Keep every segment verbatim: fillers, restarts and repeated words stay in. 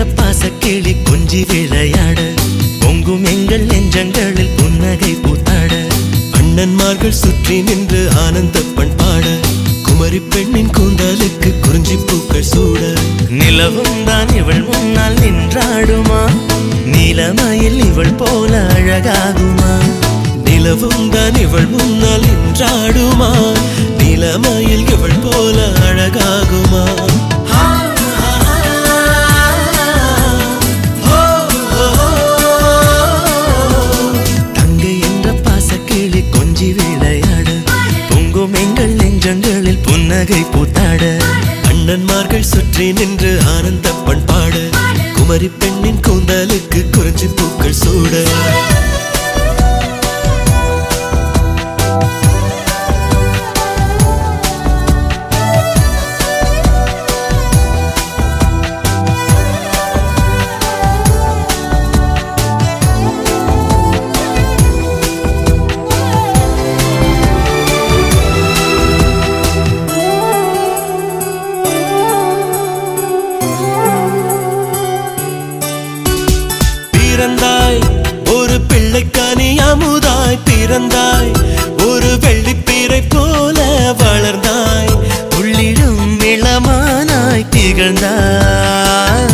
பாசக்கிளி கொஞ்சி விளையாட பொங்கும் எங்கள் நெஞ்சங்களில் புன்னகை பூத்தாட அண்ணன்மார்கள் சுற்றி நின்று ஆனந்த பண்பாட குமரி பெண்ணின் கூந்தலுக்கு குறிஞ்சி பூக்கள் சூட நிலவும் தான் இவள் முன்னால் நின்றாடுமா நீலமயில் இவள் போல அழகாகுமா நிலவும் தான் இவள் முன்னால் நின்றாடுமா நீலமயில் இவள் போல அழகாகுமா தங்கை என்ற பாசக்கிளி கொஞ்சி விளையாட பொங்கும் எங்கள் நெஞ்சங்களில் புன்னகை பூத்தாட அண்ணன்மார்கள் சுற்றி நின்று ஆனந்த பண்பாட குமரி பெண்ணின் கூந்தலுக்கு குறிஞ்சி பூக்கள் சூட பிறந்தாய் ஒரு பிள்ளைக்கானி அமுதாய் பிறந்தாய் ஒரு வெள்ளிப்பீரை போல வளர்ந்தாய் உள்ளிடும் இளமானாய் திகழ்ந்தாய்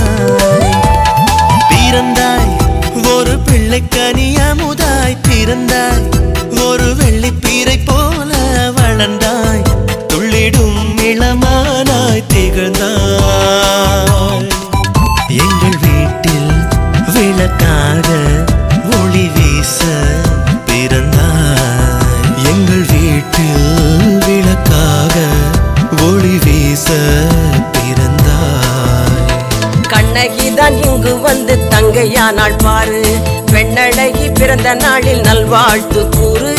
பிறந்தாய் ஒரு பிள்ளைக்கானி அமுதாய் பிறந்தாய் ஒரு வெள்ளிப்பீரை போல வளர்ந்தாய் துள்ளிடும் இளமானாய் திகழ்ந்தாய் எங்கள் வீட்டில் விளக்காக ஒளி வீச பிறந்தாய் எங்கள் வீட்டில் விளக்காக ஒளி வீச பிறந்தாய் கண்ணகிதான் இங்கு வந்து தங்கையானாள் பாரு பெண்ணழகி பிறந்த நாளில் நல்வாழ்த்து கூறு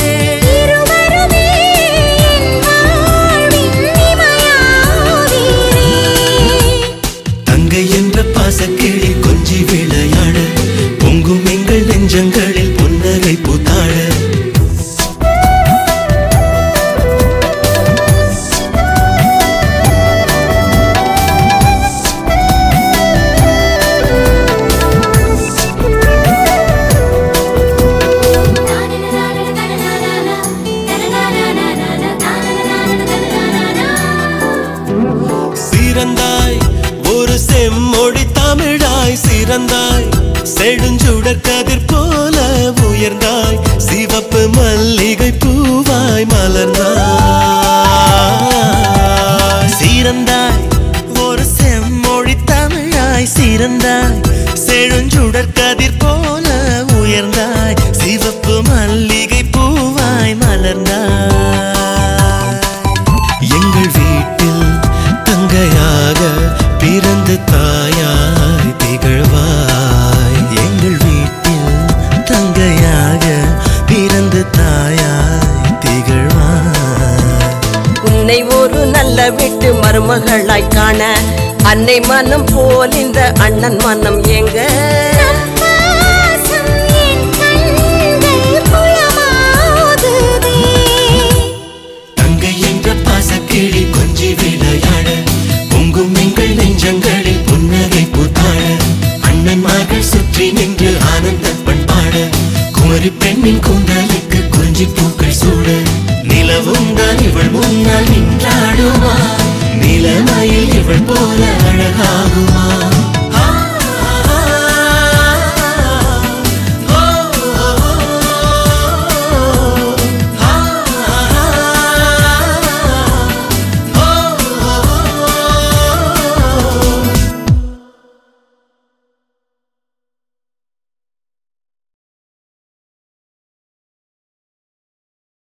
தங்கை என்ற பாசக்கிளி கொஞ்சி விளையாட பொங்கும் எங்கள் நெஞ்சங்களில் புன்னகை பூத்தாட சிறந்தாய் ஒரு செம்மொழி தமிழாய் சிறந்தாய் செடுஞ்சுடர் கதிர் போல உயர்ந்தாய் சிவப்பு மல்லிகை பூவாய் மலர்ந்தாய் சிறந்தாய் ஒரு செம்மொழி தமிழாய் சிறந்தாய் செடுஞ்சுடர் கதிர் போல உயர்ந்தாய் சிவப்பு மல்லிகை பூவாய் மலர்ந்தாய் எங்கள் வீட்டில் தங்கையாக பிறந்து தாயாய் திகழ்வாய் எங்கள் வீட்டில் தங்கையாக பிறந்து தாயாய் திகழ்வாய் உன்னை ஒரு நல்ல வீட்டு மருமகளாய் காண அன்னை மனம் போல் இந்த அண்ணன் மனம் எங்க தங்கை என்ற பாசக்கிளி கொஞ்சி விளையாட பொங்கும் எங்கள் நெஞ்சங்களில் புன்னகை பூத்தாட அண்ணன்மார்கள் சுற்றி நின்று ஆனந்த பண்பாட குமரி பெண்ணின் கூந்தலுக்கு குறிஞ்சி பூக்கள் சூட நிலவும் தான் இவள் முன்னால் நின்றாடுமா நிலமயில் இவள் போல அழகாகுமா